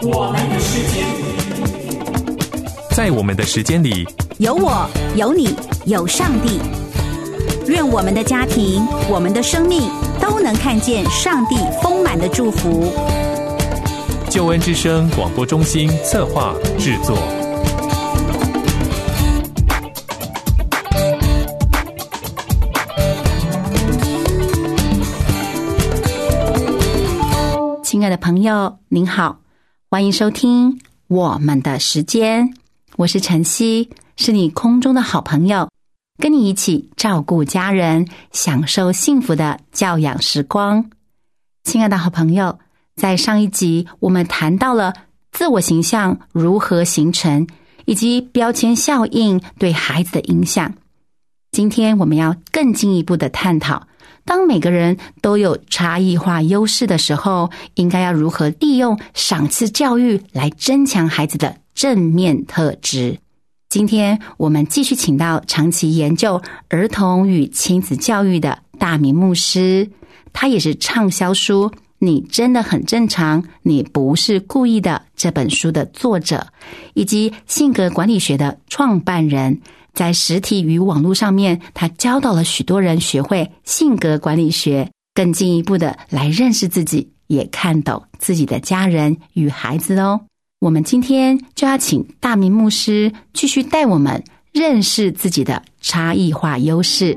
我们的时间， 在我们的时间里， 有我，有你，有上帝。愿我们的家庭，我们的生命都能看见上帝丰满的祝福。 救恩之声广播中心策划制作。 亲爱的朋友，您好，欢迎收听我们的时间，我是晨曦，是你空中的好朋友，跟你一起照顾家人，享受幸福的教养时光。亲爱的好朋友，在上一集我们谈到了自我形象如何形成，以及标签效应对孩子的影响。今天我们要更进一步的探讨，当每个人都有差异化优势的时候，应该要如何利用赏赐教育来增强孩子的正面特质。今天我们继续请到长期研究儿童与亲子教育的大明牧师，他也是畅销书《你真的很正常，你不是故意的》这本书的作者，以及性格管理学的创办人。在实体与网络上面，他教导了许多人学会性格管理学，更进一步的来认识自己，也看懂自己的家人与孩子哦。我们今天就要请大明牧师继续带我们认识自己的差异化优势。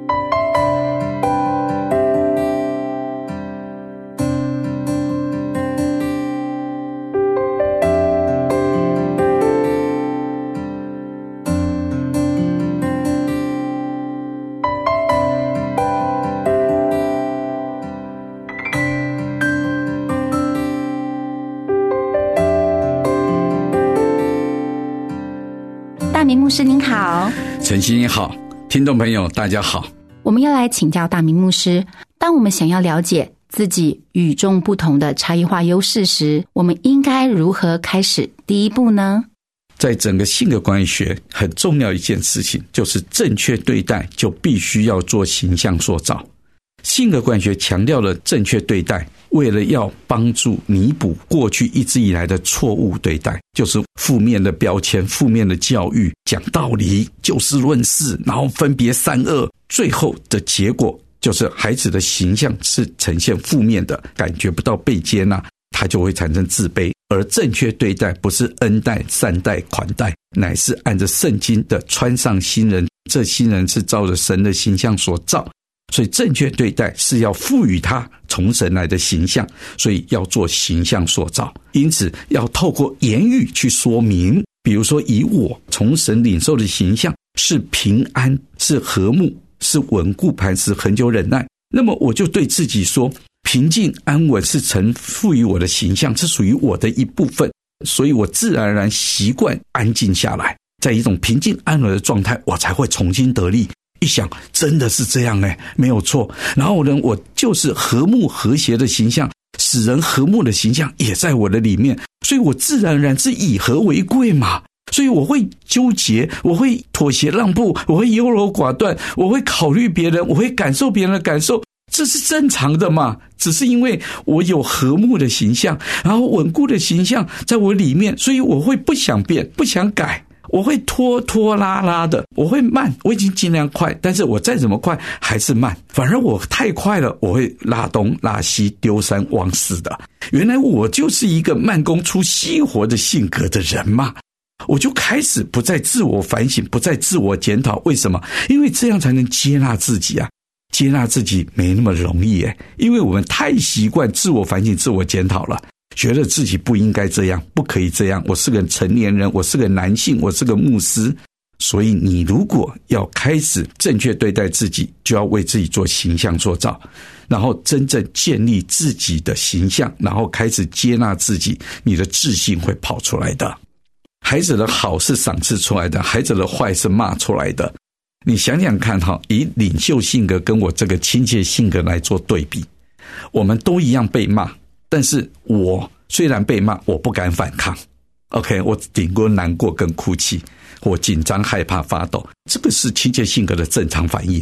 大明牧师您好。 晨曦你好，听众朋友大家好。 我们要来请教大明牧师，当我们想要了解自己与众不同的差异化优势时，我们应该如何开始第一步呢？ 在整个性格管理学很重要一件事情，就是正确对待就必须要做形象塑造。性格管理学强调了正确对待，为了要帮助弥补过去一直以来的错误对待，就是负面的标签、负面的教育、讲道理、就事论事，然后分别善恶，最后的结果就是孩子的形象是呈现负面的，感觉不到被接纳，他就会产生自卑。而正确对待不是恩待、善待、款待，乃是按着圣经的穿上新人，这新人是照着神的形象所造。所以正确对待是要赋予他从神来的形象，所以要做形象塑造。因此要透过言语去说明，比如说以我从神领受的形象是平安、是和睦、是稳固磐石、恒久忍耐，那么我就对自己说，平静安稳是神赋予我的形象，是属于我的一部分，所以我自然而然习惯安静下来，在一种平静安稳的状态，我才会重新得力。一想真的是这样没有错。然后呢，我就是和睦和谐的形象，使人和睦的形象也在我的里面，所以我自然而然是以和为贵嘛。所以我会纠结，我会妥协让步，我会优柔寡断，我会考虑别人，我会感受别人的感受，这是正常的嘛。只是因为我有和睦的形象，然后稳固的形象在我里面，所以我会不想变，不想改，我会拖拖拉拉的，我会慢，我已经尽量快，但是我再怎么快还是慢，反而我太快了，我会拉东拉西，丢三忘四的。原来我就是一个慢工出细活的性格的人嘛。我就开始不再自我反省，不再自我检讨。为什么？因为这样才能接纳自己啊。接纳自己没那么容易因为我们太习惯自我反省、自我检讨了，觉得自己不应该这样，不可以这样，我是个成年人，我是个男性，我是个牧师。所以你如果要开始正确对待自己，就要为自己做形象塑造，然后真正建立自己的形象，然后开始接纳自己，你的自信会跑出来的。孩子的好是赏赐出来的，孩子的坏是骂出来的。你想想看以领袖性格跟我这个亲切性格来做对比，我们都一样被骂，但是我虽然被骂，我不敢反抗。OK， 我顶多难过跟哭泣，我紧张害怕发抖，这个是亲切性格的正常反应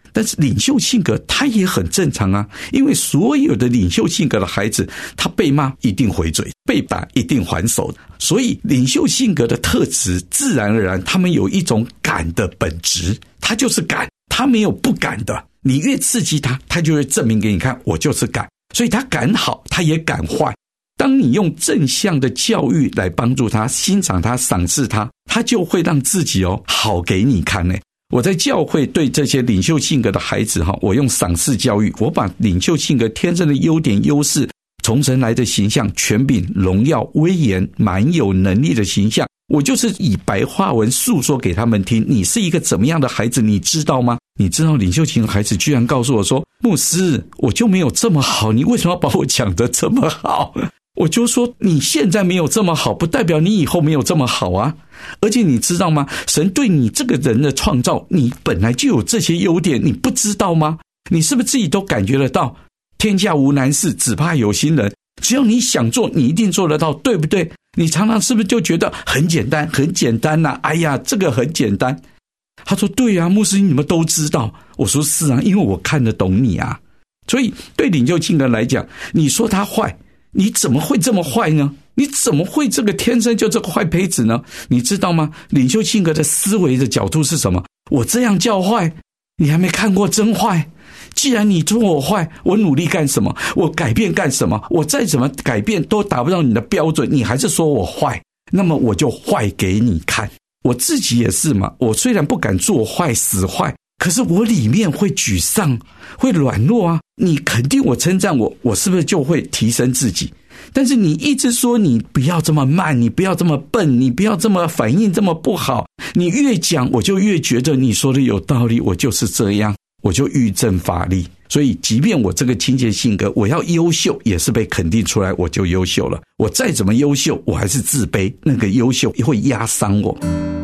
但是领袖性格他也很正常啊，因为所有的领袖性格的孩子，他被骂一定回嘴，被打一定还手，所以领袖性格的特质自然而然他们有一种敢的本质，他就是敢，他没有不敢的，你越刺激他，他就会证明给你看，我就是敢，所以他敢好，他也敢坏。当你用正向的教育来帮助他，欣赏他，赏识他，他就会让自己好给你看。我在教会对这些领袖性格的孩子，我用赏识教育，我把领袖性格天生的优点优势，从神来的形象，权柄荣耀威严蛮有能力的形象，我就是以白话文诉说给他们听，你是一个怎么样的孩子，你知道吗？你知道领袖型的孩子居然告诉我说，牧师，我就没有这么好，你为什么要把我讲得这么好？我就说，你现在没有这么好，不代表你以后没有这么好啊。而且你知道吗？神对你这个人的创造，你本来就有这些优点，你不知道吗？你是不是自己都感觉得到？天下无难事，只怕有心人。只要你想做，你一定做得到，对不对？你常常是不是就觉得很简单，很简单啊？哎呀，这个很简单。他说，对啊，牧师，你们都知道。我说是啊，因为我看得懂你啊。所以对领袖性格来讲，你说他坏，你怎么会这么坏呢？你怎么会这个天生就这个坏胚子呢？你知道吗？领袖性格的思维的角度是什么？我这样叫坏，你还没看过真坏。既然你说我坏，我努力干什么？我改变干什么？我再怎么改变都达不到你的标准，你还是说我坏，那么我就坏给你看。我自己也是嘛，我虽然不敢做坏死坏，可是我里面会沮丧，会软弱啊。你肯定我称赞我，我是不是就会提升自己？但是你一直说你不要这么慢，你不要这么笨，你不要这么反应这么不好，你越讲我就越觉得你说的有道理，我就是这样，我就欲振乏力。所以即便我这个清洁性格，我要优秀也是被肯定出来，我就优秀了。我再怎么优秀，我还是自卑，那个优秀会压伤我。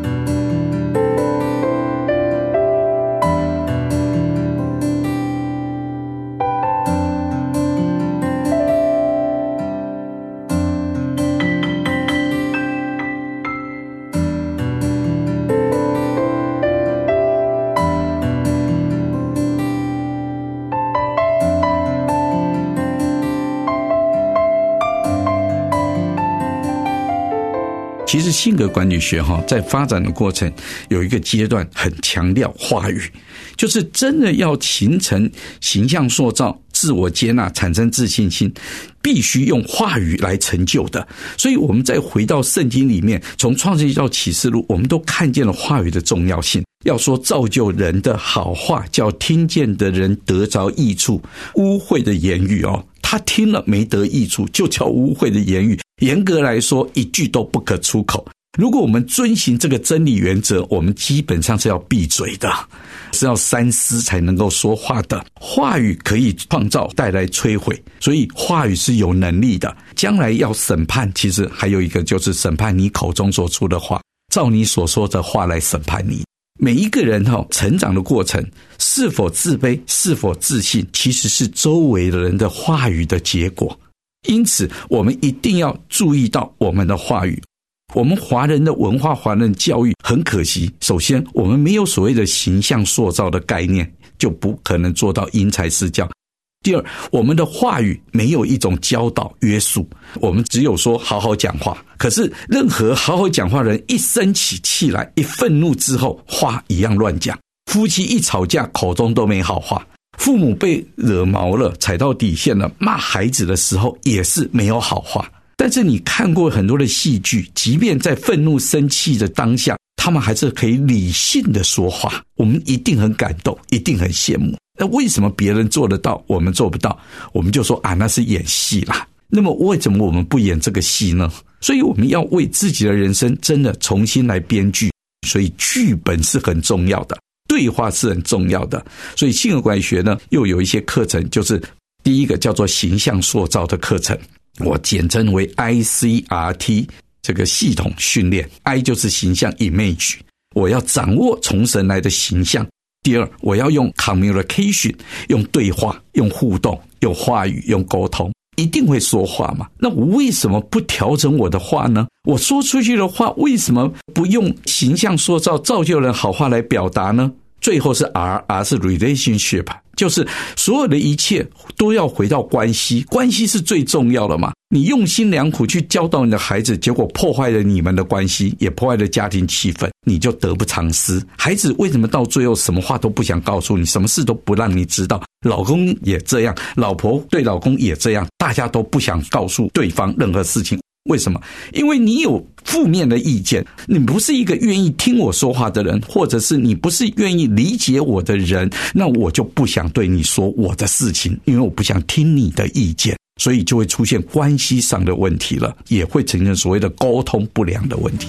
其实性格管理学在发展的过程有一个阶段很强调话语，就是真的要形成形象塑造、自我接纳、产生自信心，必须用话语来成就的。所以我们再回到圣经里面，从创世纪到启示录，我们都看见了话语的重要性。要说造就人的好话，叫听见的人得着益处。污秽的言语他听了没得益处，就叫污秽的言语。严格来说，一句都不可出口。如果我们遵循这个真理原则，我们基本上是要闭嘴的，是要三思才能够说话的。话语可以创造，带来摧毁，所以话语是有能力的。将来要审判，其实还有一个就是审判你口中所出的话，照你所说的话来审判你。每一个人成长的过程，是否自卑，是否自信，其实是周围的人的话语的结果。因此我们一定要注意到我们的话语。我们华人的文化，华人教育很可惜，首先我们没有所谓的形象塑造的概念，就不可能做到因材施教。第二，我们的话语没有一种教导约束，我们只有说好好讲话。可是任何好好讲话的人，一生起气来，一愤怒之后，话一样乱讲。夫妻一吵架，口中都没好话。父母被惹毛了，踩到底线了，骂孩子的时候也是没有好话。但是你看过很多的戏剧，即便在愤怒生气的当下，他们还是可以理性的说话，我们一定很感动，一定很羡慕。那为什么别人做得到，我们做不到？我们就说那是演戏啦。那么为什么我们不演这个戏呢？所以我们要为自己的人生真的重新来编剧，所以剧本是很重要的，对话是很重要的。所以性格管理学呢，又有一些课程，就是第一个叫做形象塑造的课程，我简称为 ICRT 这个系统训练。 I 就是形象 image， 我要掌握从神来的形象。第二，我要用 communication， 用对话，用互动，用话语，用沟通，一定会说话嘛。那我为什么不调整我的话呢？我说出去的话为什么不用形象塑造、造就人好话来表达呢？ 最后是 R 是 relationship， 就是所有的一切都要回到关系，关系是最重要的嘛。你用心良苦去教导你的孩子，结果破坏了你们的关系，也破坏了家庭气氛，你就得不偿失。孩子为什么到最后什么话都不想告诉你，什么事都不让你知道？老公也这样，老婆对老公也这样，大家都不想告诉对方任何事情。为什么？因为你有负面的意见，你不是一个愿意听我说话的人，或者是你不是愿意理解我的人，那我就不想对你说我的事情，因为我不想听你的意见，所以就会出现关系上的问题了，也会呈现所谓的沟通不良的问题。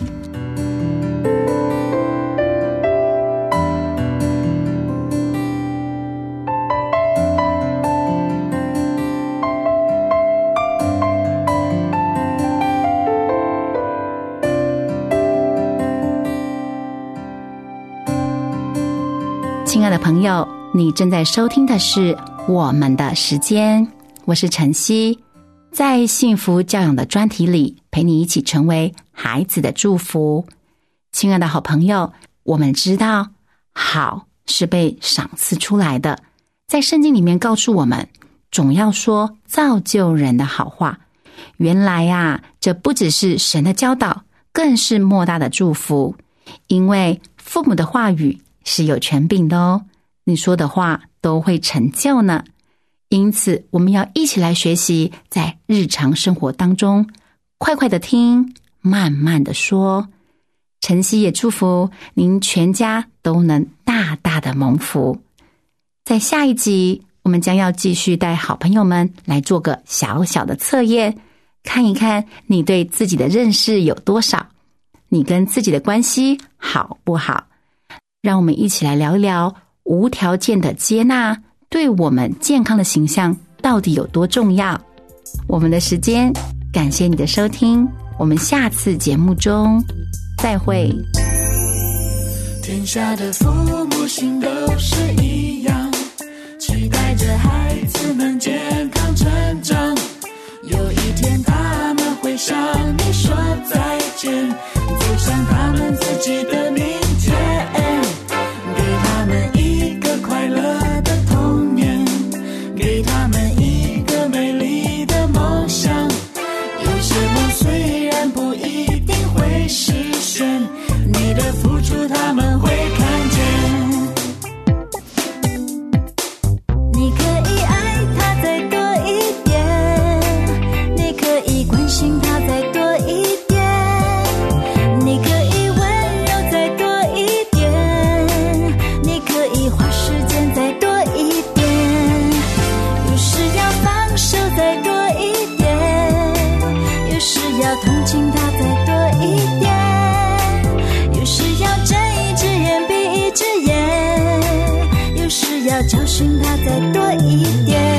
亲爱的朋友，你正在收听的是我们的时间，我是晨曦，在幸福教养的专题里，陪你一起成为孩子的祝福。亲爱的好朋友，我们知道好是被赏赐出来的，在圣经里面告诉我们，总要说造就人的好话。原来啊，这不只是神的教导，更是莫大的祝福，因为父母的话语是有权柄的哦，你说的话都会成就呢。因此我们要一起来学习，在日常生活当中快快的听，慢慢的说。晨曦也祝福您全家都能大大的蒙福。在下一集，我们将要继续带好朋友们来做个小小的测验，看一看你对自己的认识有多少，你跟自己的关系好不好。让我们一起来聊一聊无条件的接纳对我们健康的形象到底有多重要。我们的时间，感谢你的收听，我们下次节目中再会。 天下的父母心都是一样，期待着孩子们健康成长，有一天他们会向你说再见，走向他们自己的明天，给他们一个快乐的童年，给他们一个美丽的梦想。有些梦虽然不一定会实现，你的付出他们会看见。你可以爱他再多一点，你可以关心他再多一点，你可以温柔再多一点，你可以花时间再多一点，有时要放手再多一点，有时要同情他再多一点，有时要睁一只眼闭一只眼，有时要教训他再多一点。